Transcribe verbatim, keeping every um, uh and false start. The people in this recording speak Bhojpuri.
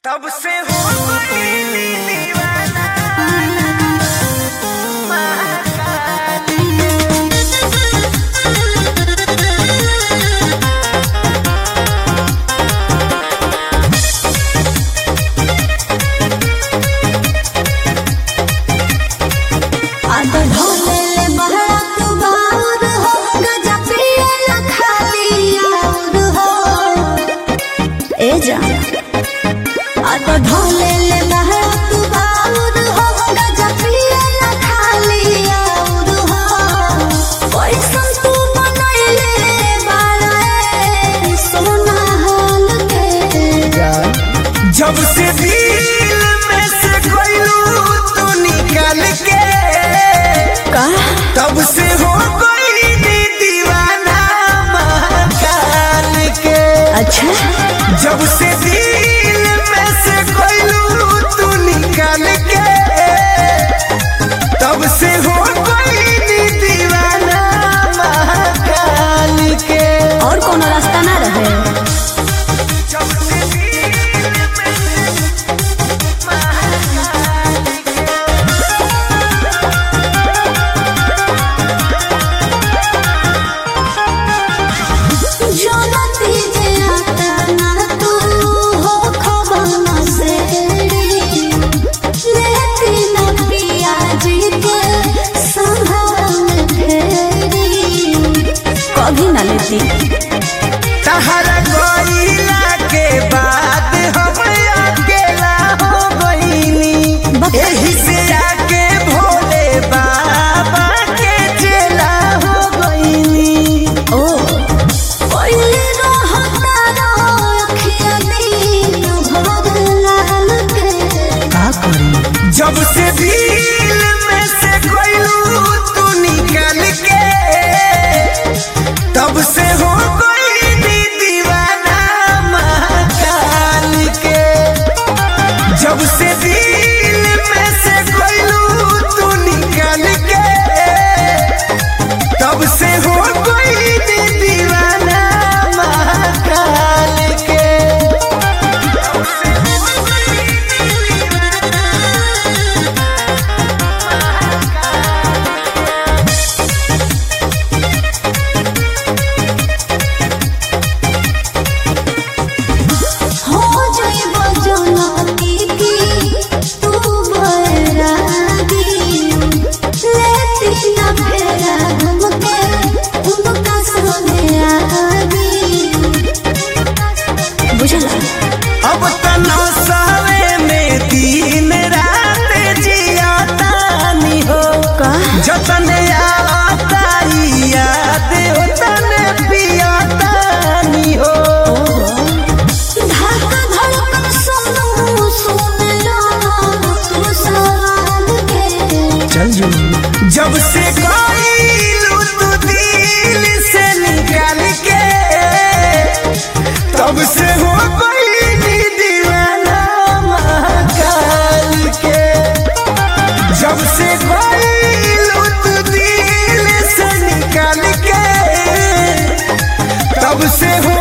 तब से हो गई दीवाना ढोले ले बहरा तू बाउर हो गजा पिए ना खाली और हो पैसन तू बनैले बारे सोना हाल के जब से दिल में से गइलू तू निकाल के का तब से हो गई दीवाना महाकाल के। अच्छा जब से दिल में से गइलू तू निकाल के तब से हो गई दीवाना महाकाल के। और कोनो रास्ता ना रहे जब से दिल में से महाकाल जो राती जे आता ना तू हो खबना से लेती ना पिया जी के संभाल फेरी कभी ना लेती तहरा गइला के बाद हम अकेला हो गइनी एही से आके भोले बाबा के चेला हो गइनी। ओ पहिले रहता रो अखिया दिन भर लाल के का करी जब से दिल में से गइलू तू निकाल के तब से हो गई दीवाना महाकाल के। जब से दिल में से गइलू तू निकाल के तब से हो गई दीवाना महाकाल के। हो जाइबो जनती की तू बैरागी लेती ना फेरा घूमके उनका सोने आगी बुझला अब तना सावे में दिन रात जियातानी हो का जतन आता याद उतन पियातानी हो। धड़का धड़कन सुनू सुन लो तू सवाल के चल जो जब से गइलू तू दिल से निकाल के तब से हो गई दीवाना महाकाल के। जब से गइलू तू दिल से निकाल के तब से हो